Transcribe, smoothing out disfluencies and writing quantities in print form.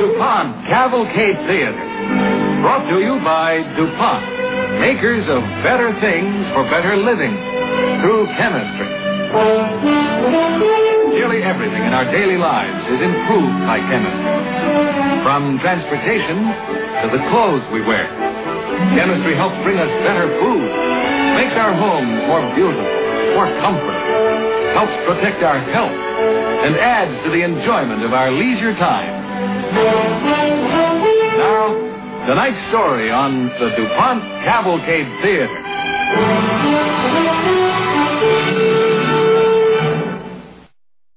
DuPont Cavalcade Theater. Brought to you by DuPont, makers of better things for better living through chemistry. Nearly everything in our daily lives is improved by chemistry. From transportation to the clothes we wear. Chemistry helps bring us better food, makes our homes more beautiful, more comfortable, helps protect our health, and adds to the enjoyment of our leisure time. Now, tonight's story on the DuPont Cavalcade Theater.